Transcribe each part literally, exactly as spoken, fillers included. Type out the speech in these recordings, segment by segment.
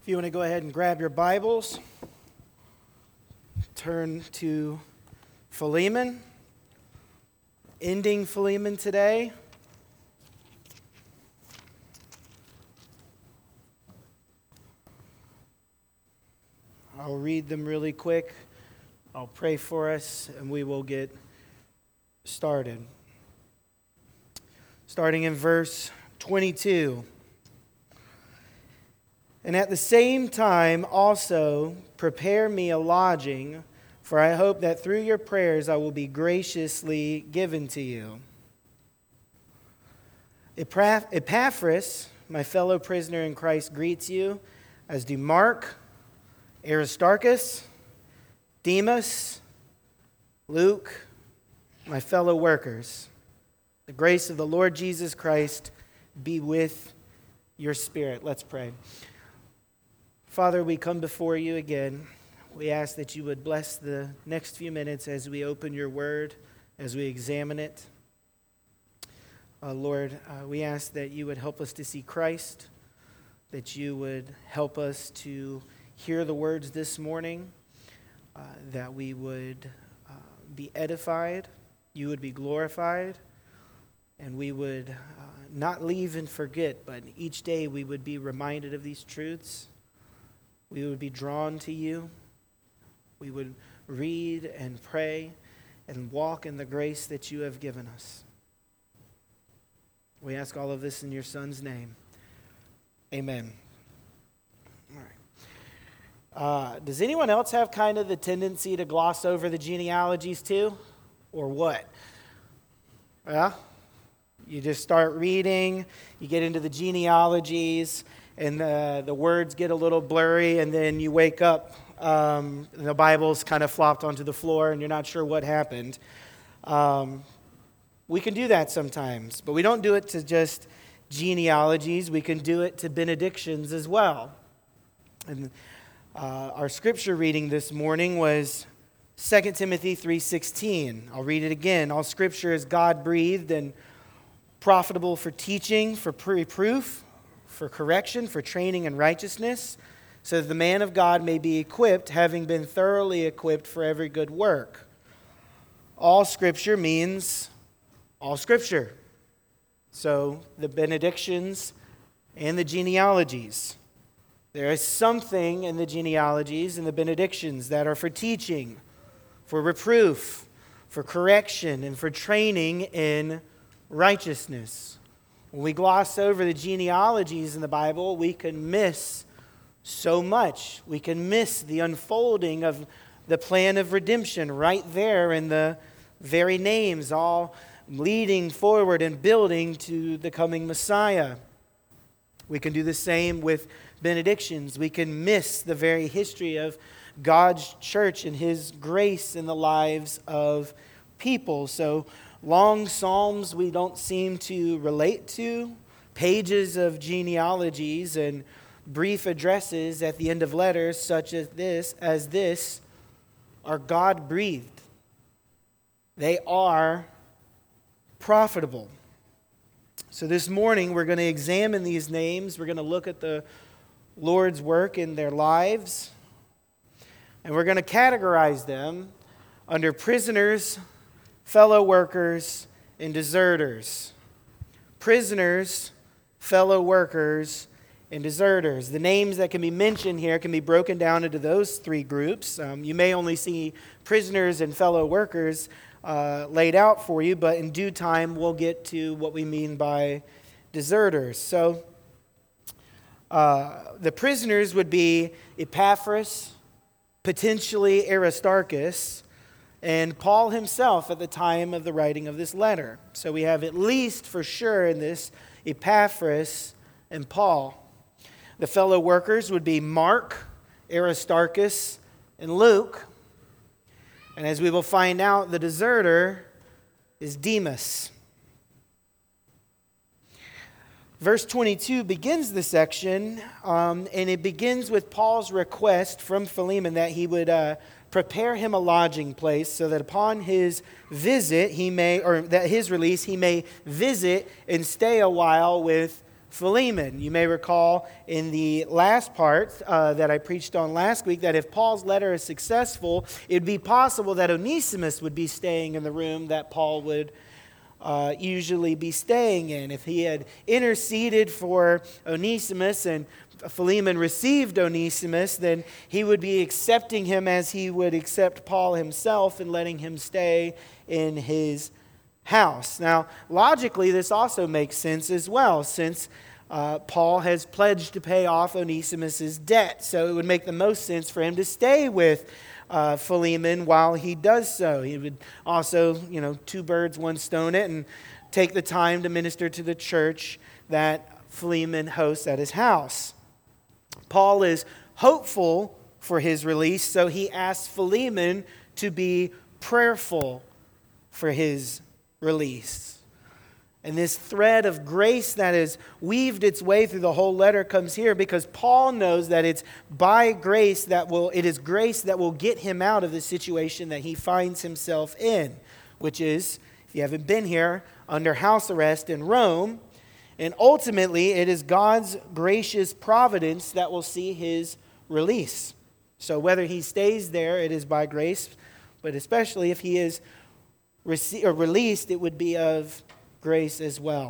If you want to go ahead and grab your Bibles, turn to Philemon, ending Philemon today. I'll read them really quick. I'll pray for us, and we will get started. Starting in verse twenty-two. And at the same time also prepare me a lodging, for I hope that through your prayers I will be graciously given to you. Epaphras, my fellow prisoner in Christ, greets you, as do Mark, Aristarchus, Demas, Luke, my fellow workers. The grace of the Lord Jesus Christ be with your spirit. Let's pray. Father, we come before you again. We ask that you would bless the next few minutes as we open your word, as we examine it. Uh, Lord, uh, we ask that you would help us to see Christ, that you would help us to hear the words this morning, uh, that we would uh, be edified, you would be glorified, and we would uh, not leave and forget, but each day we would be reminded of these truths. We would be drawn to you. We would read and pray and walk in the grace that you have given us. We ask all of this in your Son's name. Amen. All right. Uh, does anyone else have kind of the tendency to gloss over the genealogies too? Or what? Yeah? You just start reading, you get into the genealogies, and the, the words get a little blurry, and then you wake up, um, and the Bible's kind of flopped onto the floor, and you're not sure what happened. Um, we can do that sometimes, but we don't do it to just genealogies. We can do it to benedictions as well. And uh, our scripture reading this morning was Second Timothy three sixteen. I'll read it again. All scripture is God-breathed and profitable for teaching, for reproof, for correction, for training in righteousness, so that the man of God may be equipped, having been thoroughly equipped for every good work. All Scripture means all Scripture. So the benedictions and the genealogies. There is something in the genealogies and the benedictions that are for teaching, for reproof, for correction, and for training in righteousness. When we gloss over the genealogies in the Bible, we can miss so much. We can miss the unfolding of the plan of redemption right there in the very names, all leading forward and building to the coming Messiah. We can do the same with benedictions. We can miss the very history of God's church and His grace in the lives of people. So long psalms we don't seem to relate to, pages of genealogies and brief addresses at the end of letters such as this, as this are God-breathed. They are profitable. So this morning we're going to examine these names. We're going to look at the Lord's work in their lives, and we're going to categorize them under prisoners, fellow workers, and deserters. Prisoners, fellow workers, and deserters. The names that can be mentioned here can be broken down into those three groups. Um, you may only see prisoners and fellow workers uh, laid out for you, but in due time we'll get to what we mean by deserters. So uh, the prisoners would be Epaphras, potentially Aristarchus, and Paul himself at the time of the writing of this letter. So we have at least for sure in this Epaphras and Paul. The fellow workers would be Mark, Aristarchus, and Luke. And as we will find out, the deserter is Demas. Verse twenty-two begins the section, um, and it begins with Paul's request from Philemon that he would uh, prepare him a lodging place so that upon his visit, he may, or that his release, he may visit and stay a while with Philemon. You may recall in the last part uh, that I preached on last week that if Paul's letter is successful, it would be possible that Onesimus would be staying in the room that Paul would uh, usually be staying in. If he had interceded for Onesimus and Philemon received Onesimus, then he would be accepting him as he would accept Paul himself and letting him stay in his house. Now, logically, this also makes sense as well, since uh, Paul has pledged to pay off Onesimus' debt. So it would make the most sense for him to stay with uh, Philemon while he does so. He would also, you know, two birds, one stone it, and take the time to minister to the church that Philemon hosts at his house. Paul is hopeful for his release, so he asks Philemon to be prayerful for his release. And this thread of grace that has weaved its way through the whole letter comes here because Paul knows that it's by grace that will, it is grace that will get him out of the situation that he finds himself in, which is, if you haven't been here, under house arrest in Rome. And ultimately, it is God's gracious providence that will see his release. So whether he stays there, it is by grace, but especially if he is rece- or released, it would be of grace as well.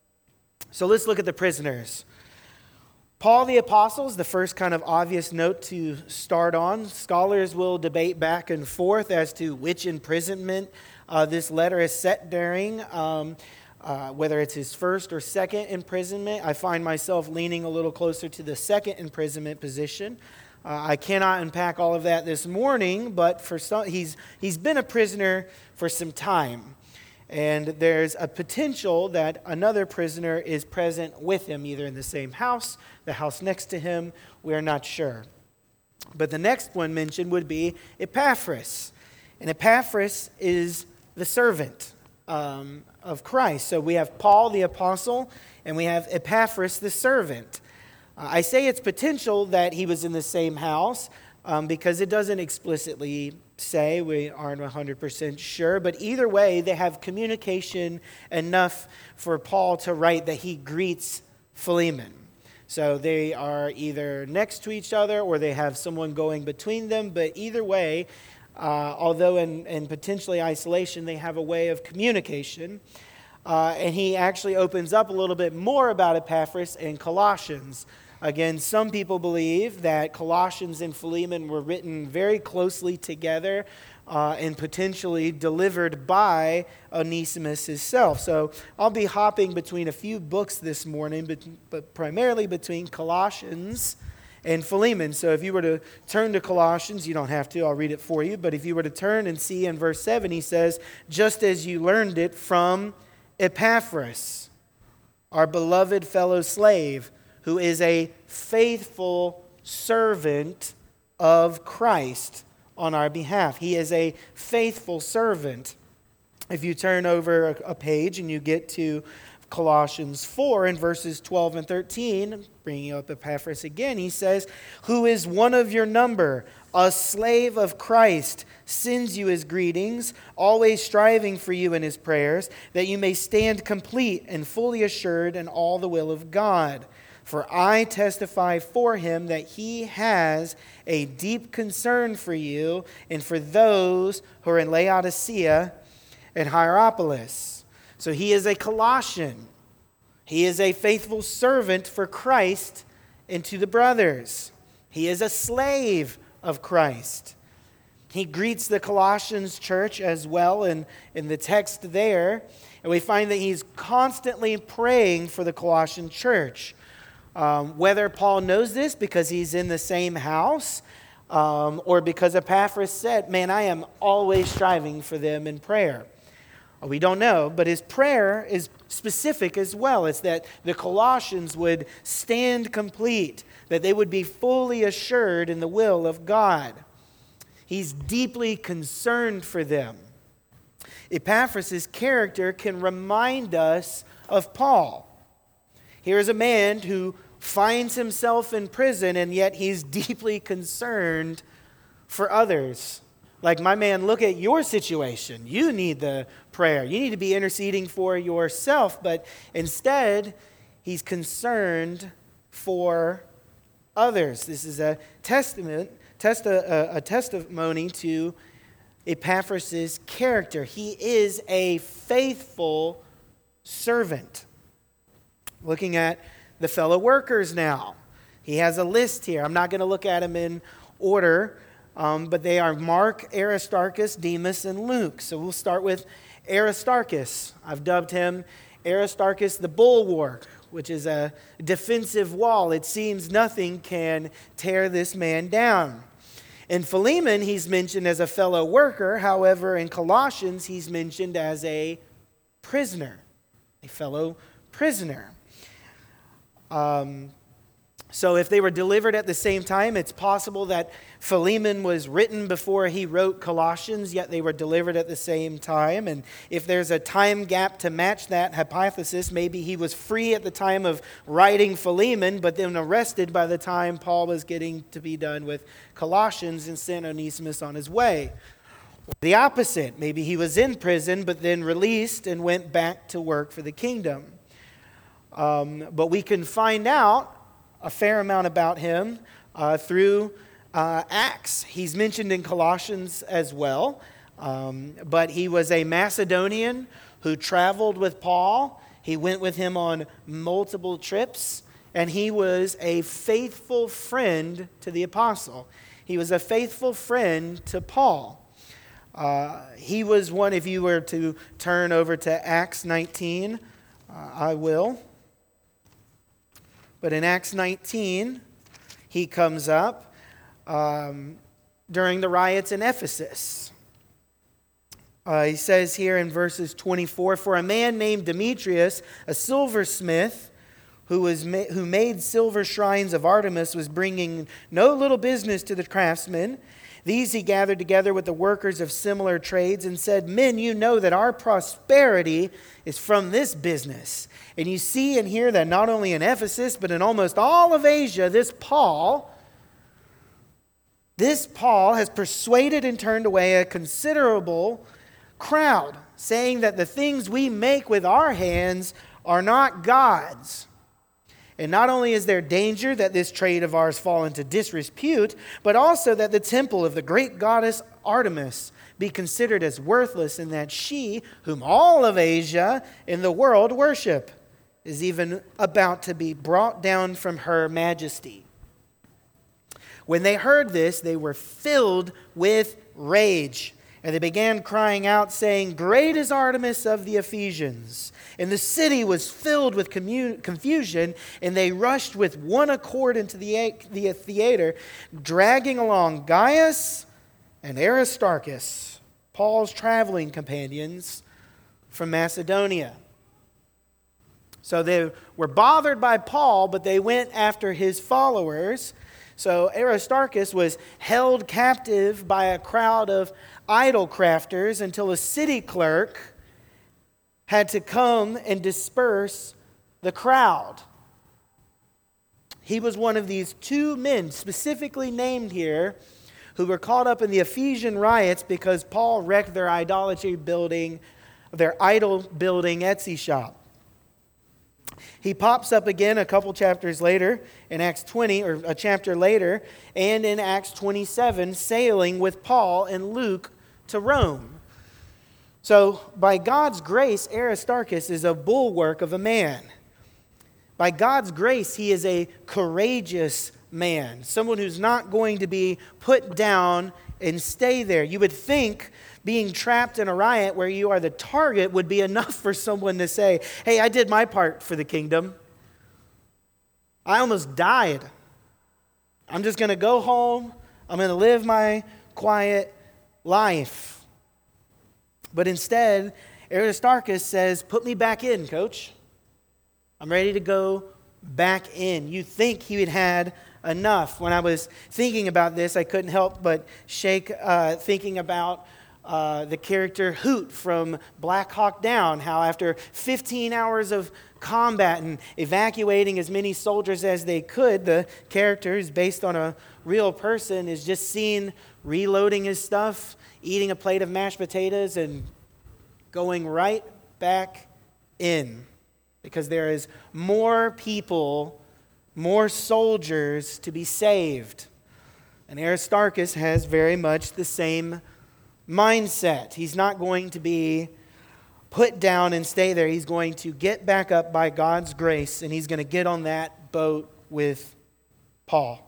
So let's look at the prisoners. Paul the Apostle is the first kind of obvious note to start on. Scholars will debate back and forth as to which imprisonment uh, this letter is set during, um, uh, whether it's his first or second imprisonment. I find myself leaning a little closer to the second imprisonment position. Uh, I cannot unpack all of that this morning, but for some, he's he's been a prisoner for some time. And there's a potential that another prisoner is present with him, either in the same house, the house next to him. We're not sure. But the next one mentioned would be Epaphras. And Epaphras is the servant um, of Christ. So we have Paul the apostle, and we have Epaphras the servant. Uh, I say it's potential that he was in the same house um, because it doesn't explicitly say, we aren't one hundred percent sure, but either way, they have communication enough for Paul to write that he greets Philemon. So they are either next to each other or they have someone going between them, but either way, uh, although in, in potentially isolation, they have a way of communication. Uh, and he actually opens up a little bit more about Epaphras in Colossians. Again, some people believe that Colossians and Philemon were written very closely together uh, and potentially delivered by Onesimus himself. So I'll be hopping between a few books this morning, but, but primarily between Colossians and Philemon. So if you were to turn to Colossians, you don't have to, I'll read it for you, but if you were to turn and see in verse seven, he says, just as you learned it from Epaphras, our beloved fellow slave, who is a faithful servant of Christ on our behalf. He is a faithful servant. If you turn over a page and you get to Colossians four in verses twelve and thirteen, bringing up Epaphras again, he says, who is one of your number, a slave of Christ, sends you his greetings, always striving for you in his prayers, that you may stand complete and fully assured in all the will of God. For I testify for him that he has a deep concern for you and for those who are in Laodicea and Hierapolis. So he is a Colossian. He is a faithful servant for Christ and to the brothers. He is a slave of Christ. He greets the Colossians church as well in, in the text there. And we find that he's constantly praying for the Colossian church. Um, whether Paul knows this because he's in the same house um, or because Epaphras said, man, I am always striving for them in prayer. We don't know, but his prayer is specific as well. It's that the Colossians would stand complete, that they would be fully assured in the will of God. He's deeply concerned for them. Epaphras' character can remind us of Paul. Here's a man who finds himself in prison, and yet he's deeply concerned for others. Like, my man, look at your situation. You need the prayer. You need to be interceding for yourself. But instead, he's concerned for others. This is a testament, test, a, a testimony to Epaphras' character. He is a faithful servant. Looking at the fellow workers now. He has a list here. I'm not going to look at them in order, um, but they are Mark, Aristarchus, Demas, and Luke. So we'll start with Aristarchus. I've dubbed him Aristarchus the bulwark, which is a defensive wall. It seems nothing can tear this man down. In Philemon, he's mentioned as a fellow worker. However, in Colossians, he's mentioned as a prisoner, a fellow prisoner. Um, so if they were delivered at the same time, it's possible that Philemon was written before he wrote Colossians, yet they were delivered at the same time. And if there's a time gap to match that hypothesis, maybe he was free at the time of writing Philemon, but then arrested by the time Paul was getting to be done with Colossians and sent Onesimus on his way. The opposite, maybe he was in prison, but then released and went back to work for the kingdom. Um, but we can find out a fair amount about him uh, through uh, Acts. He's mentioned in Colossians as well, um, but he was a Macedonian who traveled with Paul. He went with him on multiple trips, and he was a faithful friend to the apostle. He was a faithful friend to Paul. Uh, he was one, if you were to turn over to Acts nineteen, uh, I will. But in Acts nineteen, he comes up um, during the riots in Ephesus. Uh, he says here in verses twenty-four, "For a man named Demetrius, a silversmith, who was ma- who made silver shrines of Artemis, was bringing no little business to the craftsmen. These he gathered together with the workers of similar trades and said, 'Men, you know that our prosperity is from this business. And you see and hear that not only in Ephesus, but in almost all of Asia, this Paul, this Paul has persuaded and turned away a considerable crowd, saying that the things we make with our hands are not God's. And not only is there danger that this trade of ours fall into disrepute, but also that the temple of the great goddess Artemis be considered as worthless, and that she, whom all of Asia in the world worship, is even about to be brought down from her majesty.' When they heard this, they were filled with rage, and they began crying out, saying, 'Great is Artemis of the Ephesians.' And the city was filled with commu- confusion, and they rushed with one accord into the, the theater, dragging along Gaius and Aristarchus, Paul's traveling companions from Macedonia." So they were bothered by Paul, but they went after his followers. So Aristarchus was held captive by a crowd of idol crafters until a city clerk had to come and disperse the crowd. He was one of these two men specifically named here who were caught up in the Ephesian riots because Paul wrecked their idolatry building, their idol building Etsy shop. He pops up again a couple chapters later in Acts twenty, or a chapter later, and in Acts twenty-seven, sailing with Paul and Luke to Rome. So, by God's grace, Aristarchus is a bulwark of a man. By God's grace, he is a courageous man, someone who's not going to be put down and stay there. You would think being trapped in a riot where you are the target would be enough for someone to say, "Hey, I did my part for the kingdom. I almost died. I'm just going to go home. I'm going to live my quiet life." But instead, Aristarchus says, "Put me back in, coach. I'm ready to go back in." You think he had had enough. When I was thinking about this, I couldn't help but shake uh, thinking about uh, the character Hoot from Black Hawk Down, how after fifteen hours of combat and evacuating as many soldiers as they could, the character, who's based on a real person, is just seen reloading his stuff, eating a plate of mashed potatoes, and going right back in. because there is more people, more soldiers to be saved. And Aristarchus has very much the same mindset. He's not going to be put down and stay there. He's going to get back up by God's grace, and he's going to get on that boat with Paul.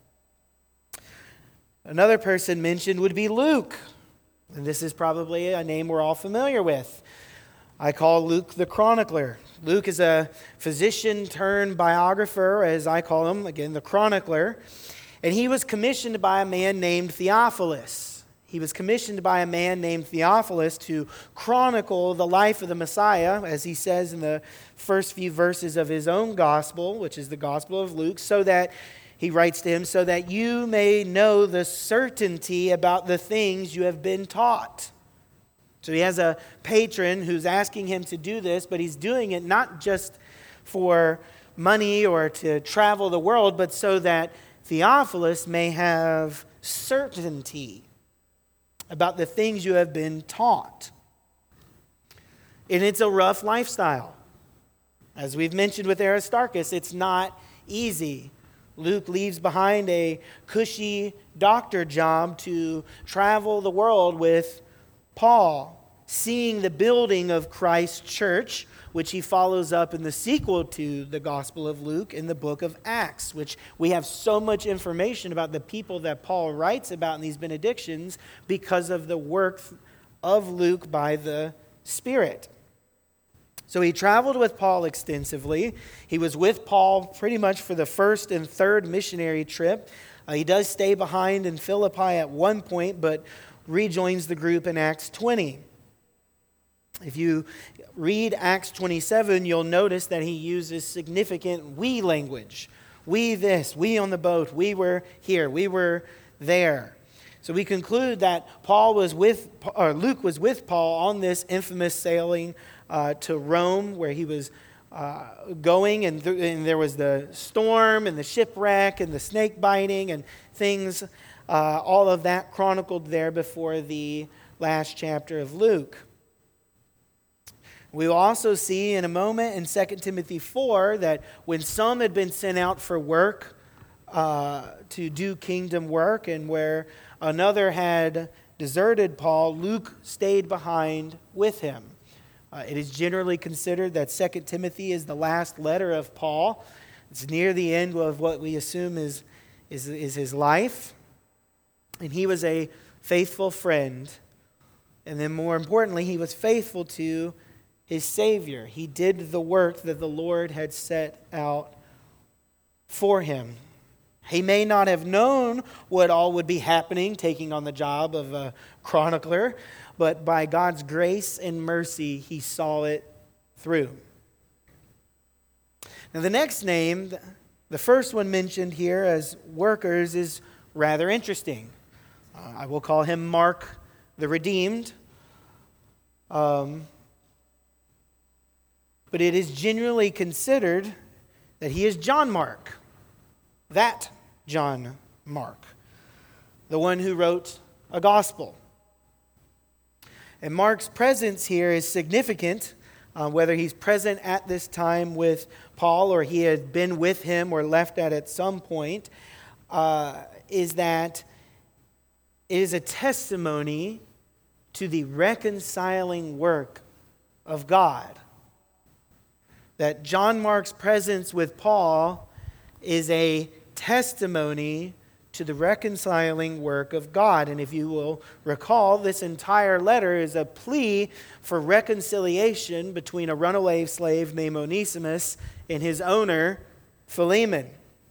Another person mentioned would be Luke. And this is probably a name we're all familiar with. I call Luke the chronicler. Luke is a physician turned biographer, as I call him, again, the chronicler. And he was commissioned by a man named Theophilus. He was commissioned by a man named Theophilus to chronicle the life of the Messiah, as he says in the first few verses of his own gospel, which is the Gospel of Luke, so that, he writes to him, so that you may know the certainty about the things you have been taught. So he has a patron who's asking him to do this, but he's doing it not just for money or to travel the world, but so that Theophilus may have certainty about the things you have been taught. And it's a rough lifestyle. As we've mentioned with Aristarchus, it's not easy. Luke leaves behind a cushy doctor job to travel the world with Paul, seeing the building of Christ's church, which he follows up in the sequel to the Gospel of Luke in the book of Acts, which we have so much information about the people that Paul writes about in these benedictions because of the work of Luke by the Spirit. So he traveled with Paul extensively. He was with Paul pretty much for the first and third missionary trip. Uh, he does stay behind in Philippi at one point, but rejoins the group in Acts twenty. If you read Acts twenty-seven, you'll notice that he uses significant we language. We this, we on the boat, we were here, we were there. So we conclude that Paul was with, or Luke was with Paul on this infamous sailing uh, to Rome, where he was uh, going, and, th- and there was the storm and the shipwreck and the snake biting and things, uh, all of that chronicled there before the last chapter of Luke. We will also see in a moment in Second Timothy four that when some had been sent out for work, uh, to do kingdom work, and where another had deserted Paul, Luke stayed behind with him. Uh, it is generally considered that Second Timothy is the last letter of Paul. It's near the end of what we assume is, is, is his life. And he was a faithful friend. And then more importantly, he was faithful to his Savior. He did the work that the Lord had set out for him. He may not have known what all would be happening, taking on the job of a chronicler, but by God's grace and mercy, he saw it through. Now, the next name, the first one mentioned here as workers, is rather interesting. Uh, I will call him Mark the Redeemed. Um, but it is generally considered that he is John Mark. That John Mark, the one who wrote a gospel. And Mark's presence here is significant, uh, whether he's present at this time with Paul or he had been with him or left at at some point, uh, is that it is a testimony to the reconciling work of God. That John Mark's presence with Paul is a testimony to the reconciling work of God. And if you will recall, this entire letter is a plea for reconciliation between a runaway slave named Onesimus and his owner, Philemon.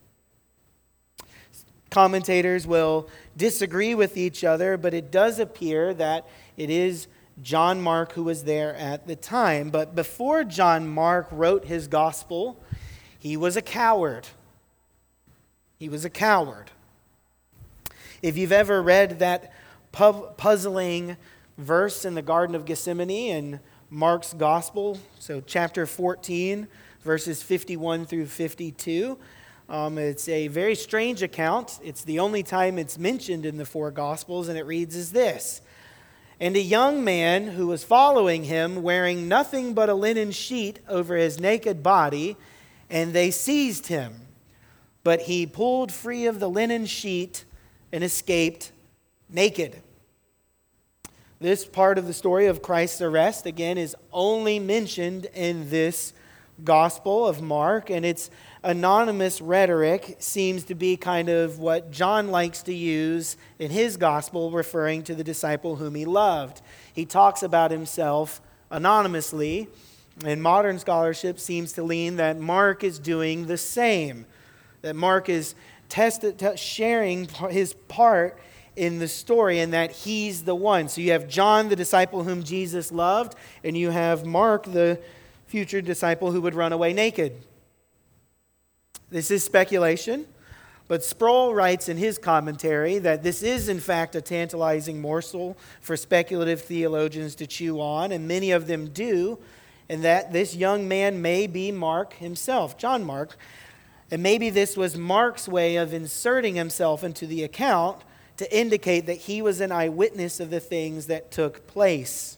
Commentators will disagree with each other, but it does appear that it is John Mark who was there at the time. But before John Mark wrote his gospel, he was a coward. He was a coward. If you've ever read that pu- puzzling verse in the Garden of Gethsemane in Mark's Gospel, so chapter fourteen, verses fifty-one through fifty-two, um, it's a very strange account. It's the only time it's mentioned in the four Gospels, and it reads as this. And a young man who was following him, wearing nothing but a linen sheet over his naked body, and they seized him. But he pulled free of the linen sheet and escaped naked. This part of the story of Christ's arrest, again, is only mentioned in this Gospel of Mark, and its anonymous rhetoric seems to be kind of what John likes to use in his Gospel, referring to the disciple whom he loved. He talks about himself anonymously, and modern scholarship seems to lean that Mark is doing the same, that Mark is tested, t- sharing his part in the story, and that he's the one. So you have John, the disciple whom Jesus loved, and you have Mark, the future disciple who would run away naked. This is speculation, but Sproul writes in his commentary that this is in fact a tantalizing morsel for speculative theologians to chew on, and many of them do, and that this young man may be Mark himself, John Mark, and maybe this was Mark's way of inserting himself into the account to indicate that he was an eyewitness of the things that took place.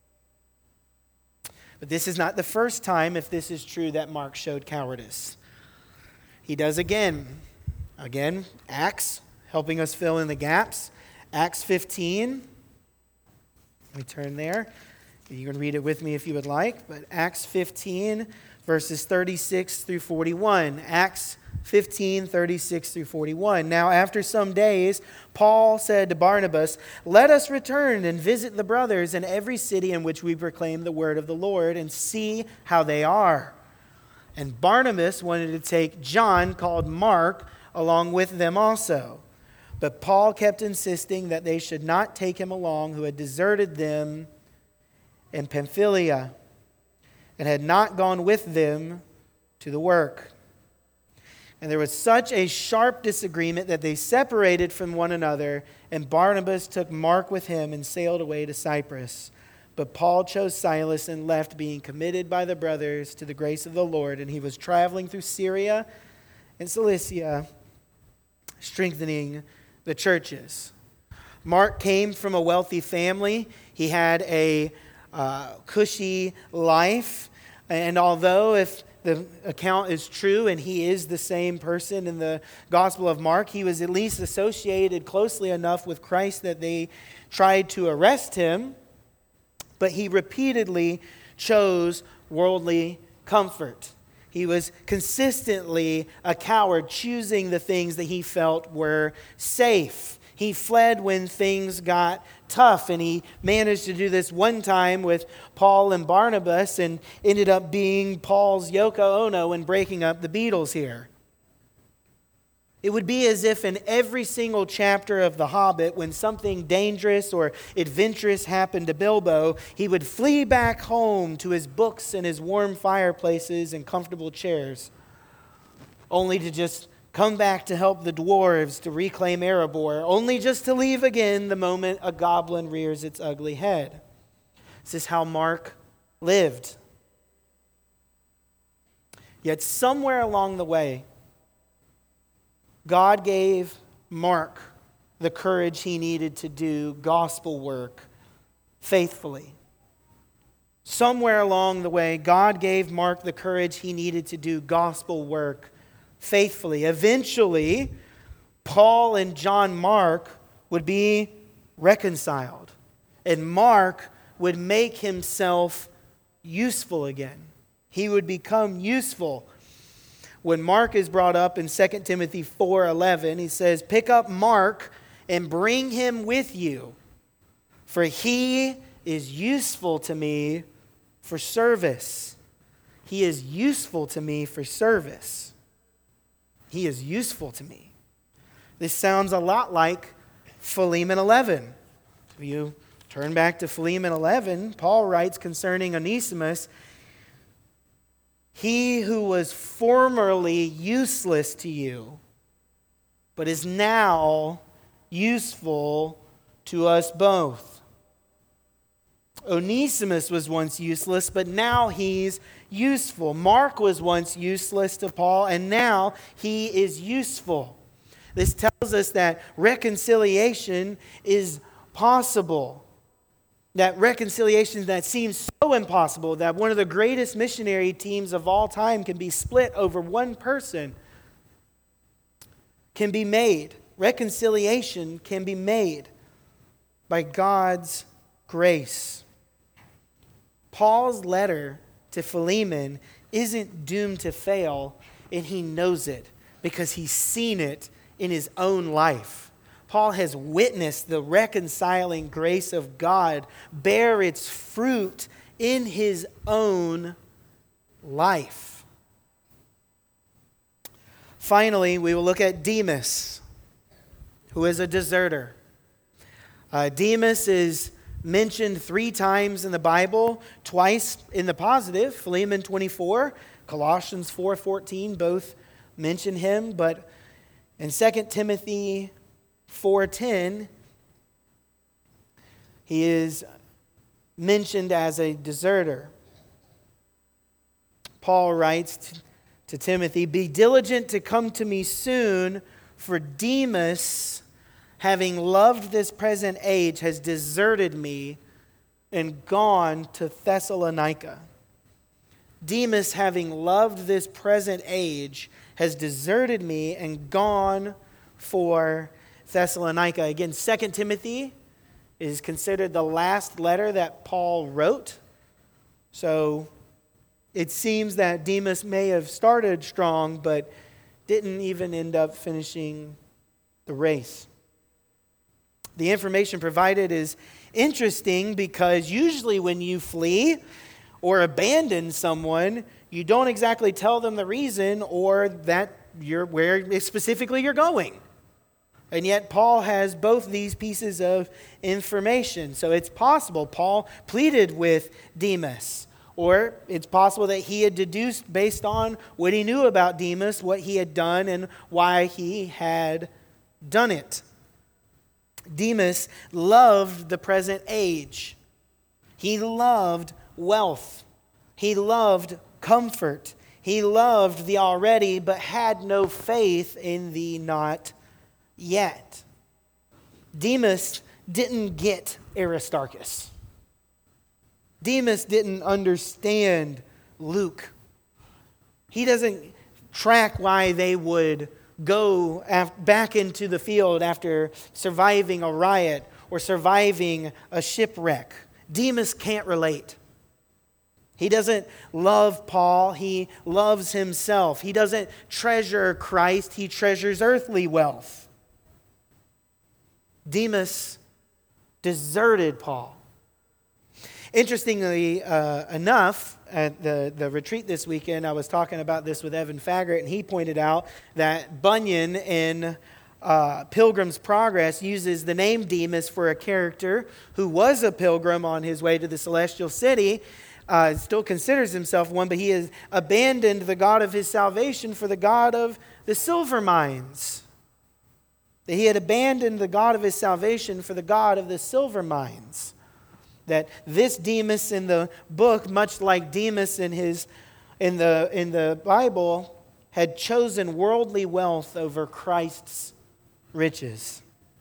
But this is not the first time, if this is true, that Mark showed cowardice. He does again. Again, Acts, helping us fill in the gaps. Acts fifteen. Let me turn there. You can read it with me if you would like. But Acts fifteen, verses thirty-six through forty-one. Acts fifteen, thirty-six through forty-one. Now, after some days, Paul said to Barnabas, "Let us return and visit the brothers in every city in which we proclaim the word of the Lord and see how they are." And Barnabas wanted to take John, called Mark, along with them also. But Paul kept insisting that they should not take him along, who had deserted them in Pamphylia and had not gone with them to the work. And there was such a sharp disagreement that they separated from one another, and Barnabas took Mark with him and sailed away to Cyprus. But Paul chose Silas and left, being committed by the brothers to the grace of the Lord. And he was traveling through Syria and Cilicia, strengthening the churches. Mark came from a wealthy family. He had a uh, cushy life. And although if the account is true and he is the same person in the Gospel of Mark, he was at least associated closely enough with Christ that they tried to arrest him. But he repeatedly chose worldly comfort. He was consistently a coward, choosing the things that he felt were safe. He fled when things got tough, and he managed to do this one time with Paul and Barnabas and ended up being Paul's Yoko Ono and breaking up the Beatles here. It would be as if in every single chapter of The Hobbit, when something dangerous or adventurous happened to Bilbo, he would flee back home to his books and his warm fireplaces and comfortable chairs, only to just come back to help the dwarves to reclaim Erebor, only just to leave again the moment a goblin rears its ugly head. This is how Mark lived. Yet somewhere along the way, God gave Mark the courage he needed to do gospel work faithfully. Somewhere along the way, God gave Mark the courage he needed to do gospel work faithfully. Eventually, Paul and John Mark would be reconciled, and Mark would make himself useful again. He would become useful. When Mark is brought up in Second Timothy four eleven, he says, "Pick up Mark and bring him with you, for he is useful to me for service." He is useful to me for service. He is useful to me. This sounds a lot like Philemon eleven. If you turn back to Philemon eleven, Paul writes concerning Onesimus, "He who was formerly useless to you, but is now useful to us both." Onesimus was once useless, but now he's useful. Mark was once useless to Paul, and now he is useful. This tells us that reconciliation is possible. That reconciliation that seems so impossible, that one of the greatest missionary teams of all time can be split over one person, can be made. Reconciliation can be made by God's grace. Paul's letter to Philemon isn't doomed to fail, and he knows it because he's seen it in his own life. Paul has witnessed the reconciling grace of God bear its fruit in his own life. Finally, we will look at Demas, who is a deserter. Uh, Demas is mentioned three times in the Bible, twice in the positive, Philemon twenty-four, Colossians four fourteen, both mention him, but in Second Timothy four ten, he is mentioned as a deserter. Paul writes to Timothy, "Be diligent to come to me soon, for Demas, having loved this present age, has deserted me and gone to Thessalonica." Demas, having loved this present age, has deserted me and gone for Thessalonica. Again, Second Timothy is considered the last letter that Paul wrote. So it seems that Demas may have started strong, but didn't even end up finishing the race. The information provided is interesting because usually when you flee or abandon someone, you don't exactly tell them the reason or that you're where specifically you're going. And yet Paul has both these pieces of information. So it's possible Paul pleaded with Demas, or it's possible that he had deduced based on what he knew about Demas, what he had done and why he had done it. Demas loved the present age. He loved wealth. He loved comfort. He loved the already, but had no faith in the not yet. Demas didn't get Aristarchus. Demas didn't understand Luke. He doesn't track why they would go af- back into the field after surviving a riot or surviving a shipwreck. Demas can't relate. He doesn't love Paul. He loves himself. He doesn't treasure Christ. He treasures earthly wealth. Demas deserted Paul. Interestingly uh, enough, at the, the retreat this weekend, I was talking about this with Evan Faggart, and he pointed out that Bunyan in uh, Pilgrim's Progress uses the name Demas for a character who was a pilgrim on his way to the celestial city, uh, still considers himself one, but he has abandoned the God of his salvation for the God of the silver mines. That he had abandoned the God of his salvation for the God of the silver mines. That this Demas in the book, much like Demas in his in the in the Bible, had chosen worldly wealth over Christ's riches.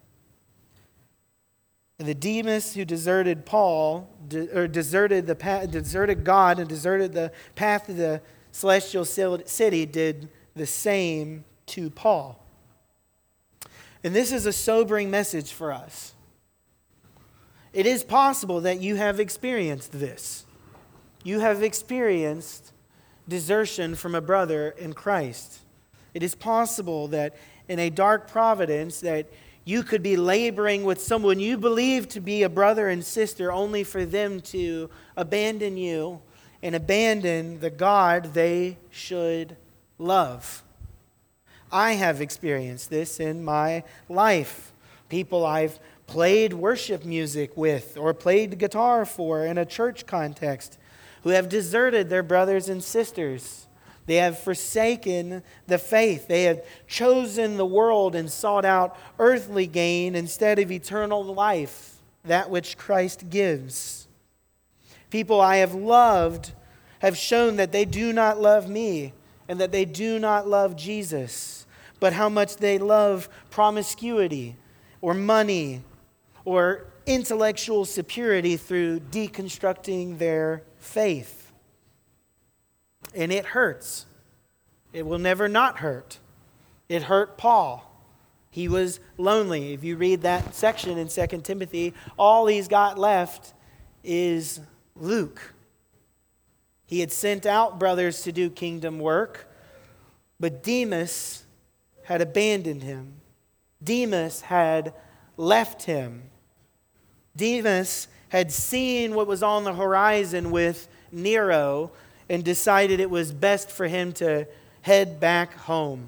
And the Demas who deserted Paul, de, or deserted the path, deserted God and deserted the path to the celestial city, did the same to Paul. And this is a sobering message for us. It is possible that you have experienced this. You have experienced desertion from a brother in Christ. It is possible that in a dark providence that you could be laboring with someone you believe to be a brother and sister only for them to abandon you and abandon the God they should love. I have experienced this in my life. People I've played worship music with or played guitar for in a church context who have deserted their brothers and sisters. They have forsaken the faith. They have chosen the world and sought out earthly gain instead of eternal life, that which Christ gives. People I have loved have shown that they do not love me and that they do not love Jesus, but how much they love promiscuity or money or intellectual superiority through deconstructing their faith. And it hurts. It will never not hurt. It hurt Paul. He was lonely. If you read that section in Second Timothy, all he's got left is Luke. He had sent out brothers to do kingdom work, but Demas had abandoned him. Demas had left him. Demas had seen what was on the horizon with Nero and decided it was best for him to head back home.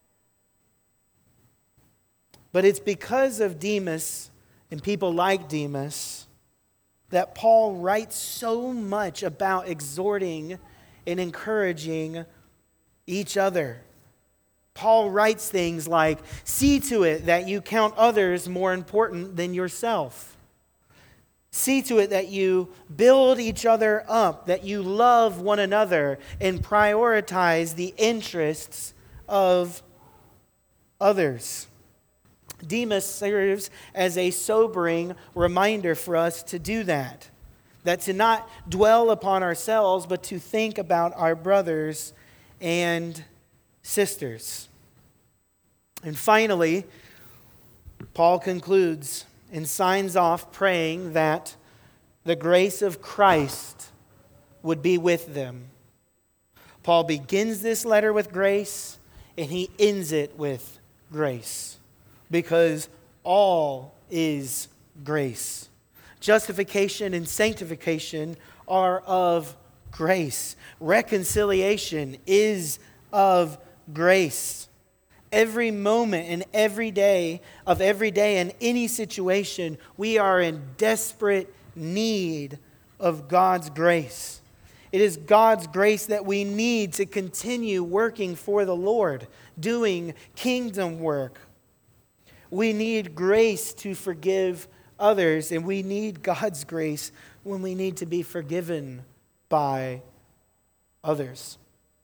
But it's because of Demas and people like Demas that Paul writes so much about exhorting and encouraging each other. Paul writes things like, see to it that you count others more important than yourself. See to it that you build each other up, that you love one another and prioritize the interests of others. Demas serves as a sobering reminder for us to do that. That to not dwell upon ourselves, but to think about our brothers and sisters. And finally, Paul concludes and signs off praying that the grace of Christ would be with them. Paul begins this letter with grace, and he ends it with grace. Because all is grace. Justification and sanctification are of grace. Reconciliation is of grace. Every moment and every day of every day in any situation, we are in desperate need of God's grace. It is God's grace that we need to continue working for the Lord, doing kingdom work. We need grace to forgive others, and we need God's grace when we need to be forgiven by others.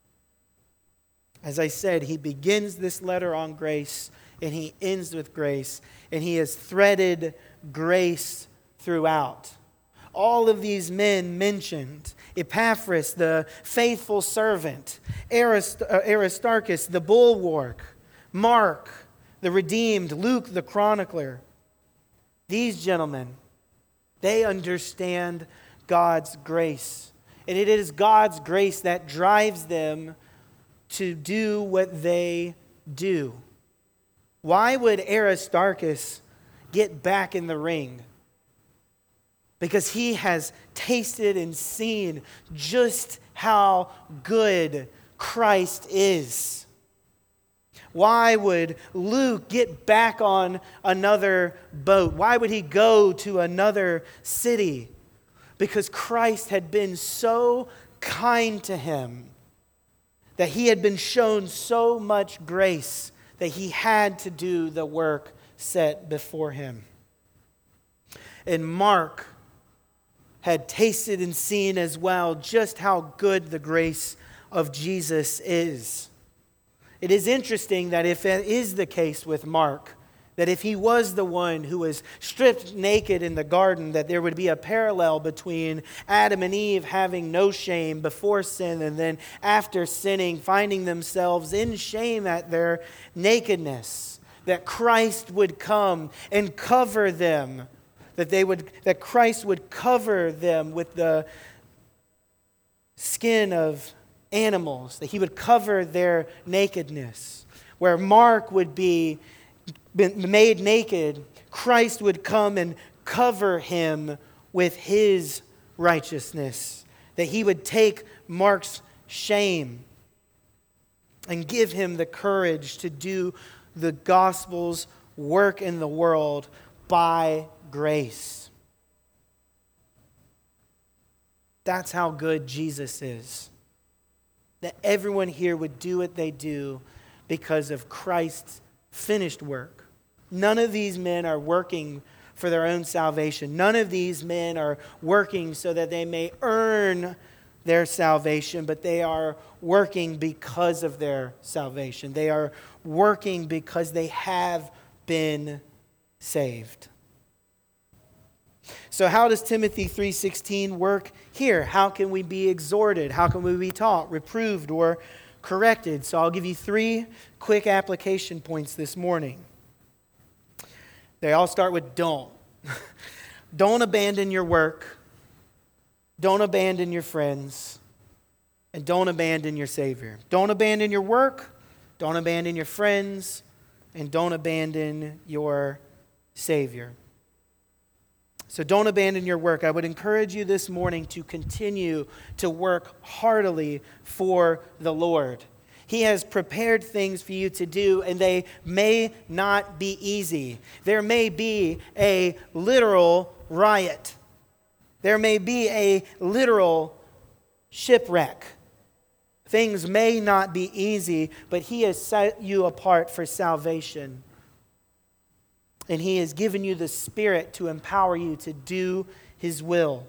As I said, he begins this letter on grace, and he ends with grace, and he has threaded grace throughout. All of these men mentioned, Epaphras, the faithful servant, Arist- uh, Aristarchus, the bulwark, Mark, the redeemed, Luke, the chronicler. These gentlemen, they understand God's grace. And it is God's grace that drives them to do what they do. Why would Aristarchus get back in the ring? Because he has tasted and seen just how good Christ is. Why would Luke get back on another boat? Why would he go to another city? Because Christ had been so kind to him, that he had been shown so much grace that he had to do the work set before him. And Mark had tasted and seen as well just how good the grace of Jesus is. It is interesting that if it is the case with Mark, that if he was the one who was stripped naked in the garden, that there would be a parallel between Adam and Eve having no shame before sin, and then after sinning, finding themselves in shame at their nakedness. That Christ would come and cover them, that they would, that Christ would cover them with the skin of animals, that he would cover their nakedness. Where Mark would be made naked, Christ would come and cover him with his righteousness. That he would take Mark's shame and give him the courage to do the gospel's work in the world by grace. That's how good Jesus is. That everyone here would do what they do because of Christ's finished work. None of these men are working for their own salvation. None of these men are working so that they may earn their salvation, but they are working because of their salvation. They are working because they have been saved. So how does Timothy three sixteen work here? How can we be exhorted? How can we be taught, reproved, or corrected? So I'll give you three quick application points this morning. They all start with don't. Don't abandon your work. Don't abandon your friends. And don't abandon your Savior. Don't abandon your work. Don't abandon your friends. And don't abandon your Savior. So don't abandon your work. I would encourage you this morning to continue to work heartily for the Lord. He has prepared things for you to do, and they may not be easy. There may be a literal riot. There may be a literal shipwreck. Things may not be easy, but He has set you apart for salvation. And He has given you the Spirit to empower you to do His will.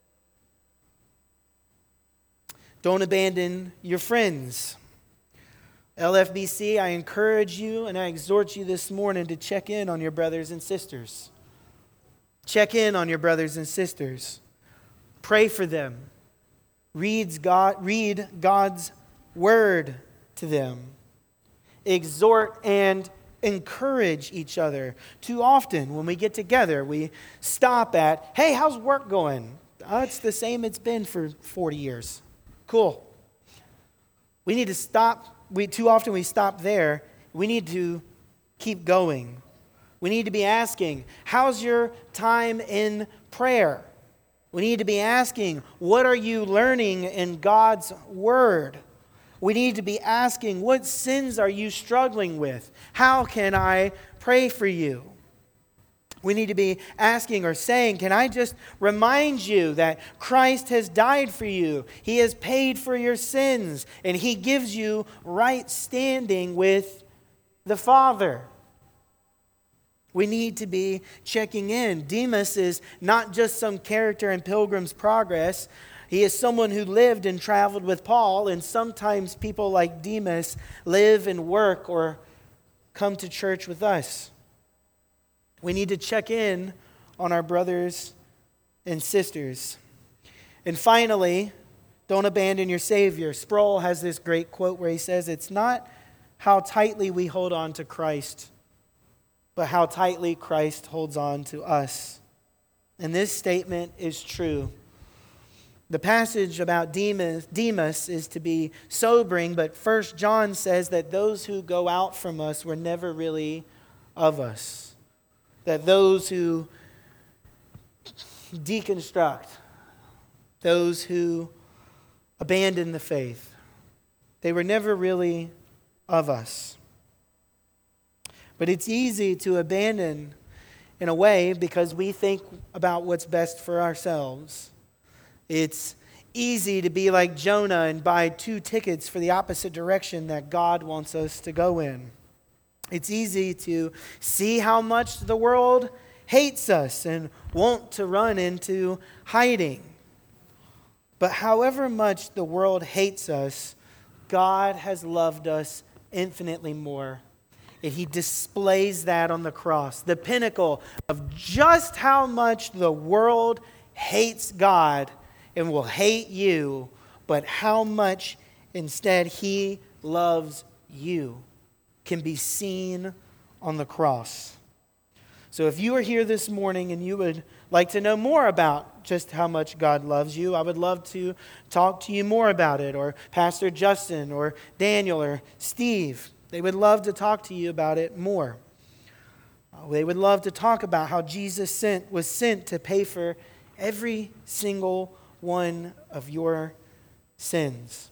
Don't abandon your friends. L F B C, I encourage you and I exhort you this morning to check in on your brothers and sisters. Check in on your brothers and sisters. Pray for them. Reads God, read God's word to them. Exhort and encourage each other. Too often when we get together, we stop at, hey, how's work going? Oh, it's the same it's been for forty years. Cool. We need to stop. We, too often we stop there. We need to keep going. We need to be asking, how's your time in prayer? We need to be asking, what are you learning in God's Word? We need to be asking, what sins are you struggling with? How can I pray for you? We need to be asking or saying, can I just remind you that Christ has died for you? He has paid for your sins, and He gives you right standing with the Father. We need to be checking in. Demas is not just some character in Pilgrim's Progress. He is someone who lived and traveled with Paul, and sometimes people like Demas live and work or come to church with us. We need to check in on our brothers and sisters. And finally, don't abandon your Savior. Sproul has this great quote where he says, it's not how tightly we hold on to Christ, but how tightly Christ holds on to us. And this statement is true. The passage about Demas, Demas is to be sobering, but First John says that those who go out from us were never really of us. That those who deconstruct, those who abandon the faith, they were never really of us. But it's easy to abandon in a way because we think about what's best for ourselves. It's easy to be like Jonah and buy two tickets for the opposite direction that God wants us to go in. It's easy to see how much the world hates us and want to run into hiding. But however much the world hates us, God has loved us infinitely more. And He displays that on the cross. The pinnacle of just how much the world hates God and will hate you, but how much instead He loves you can be seen on the cross. So if you are here this morning and you would like to know more about just how much God loves you, I would love to talk to you more about it, or Pastor Justin or Daniel or Steve. They would love to talk to you about it more. They would love to talk about how Jesus sent was sent to pay for every single one of your sins.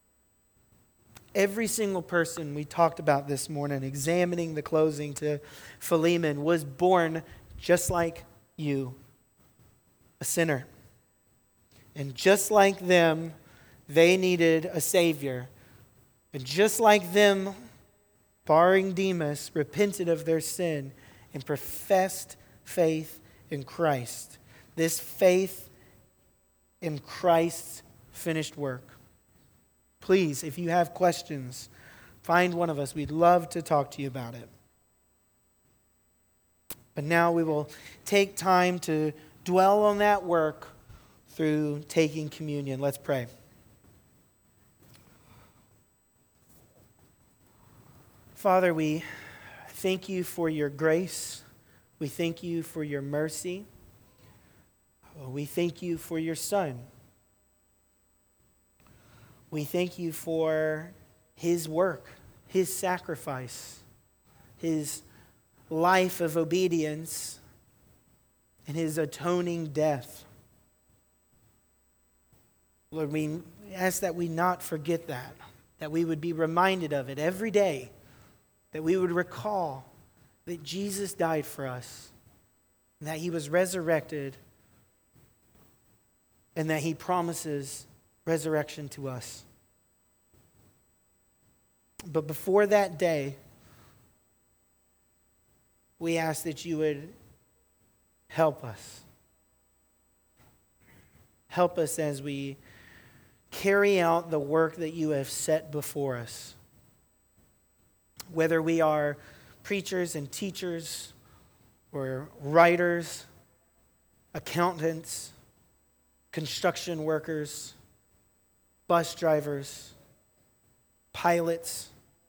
Every single person we talked about this morning, examining the closing to Philemon, was born just like you, a sinner. And just like them, they needed a Savior. And just like them, barring Demas, repented of their sin and professed faith in Christ. This faith in Christ's finished work. Please, if you have questions, find one of us. We'd love to talk to you about it. But now we will take time to dwell on that work through taking communion. Let's pray. Father, we thank you for your grace. We thank you for your mercy. We thank you for your Son. We thank you for his work, his sacrifice, his life of obedience, and his atoning death. Lord, we ask that we not forget that, that we would be reminded of it every day, that we would recall that Jesus died for us, and that he was resurrected, and that he promises resurrection to us. But before that day, we ask that you would help us. Help us as we carry out the work that you have set before us. Whether we are preachers and teachers, or writers, accountants, construction workers, bus drivers, pilots.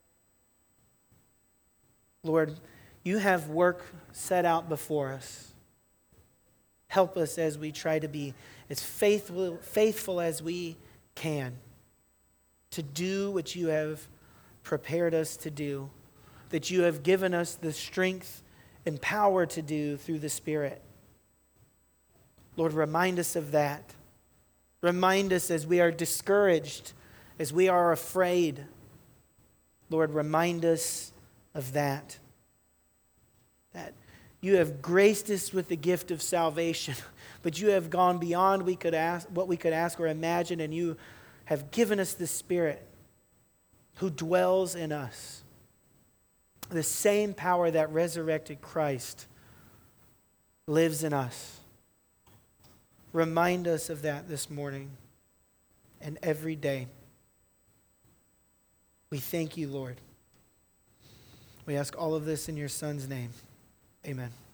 Lord, you have work set out before us. Help us as we try to be as faithful, faithful as we can to do what you have prepared us to do, that you have given us the strength and power to do through the Spirit. Lord, remind us of that. Remind us as we are discouraged, as we are afraid. Lord, remind us of that. That you have graced us with the gift of salvation, but you have gone beyond we could ask, what we could ask or imagine, and you have given us the Spirit who dwells in us. The same power that resurrected Christ lives in us. Remind us of that this morning and every day. We thank you, Lord. We ask all of this in your Son's name. Amen.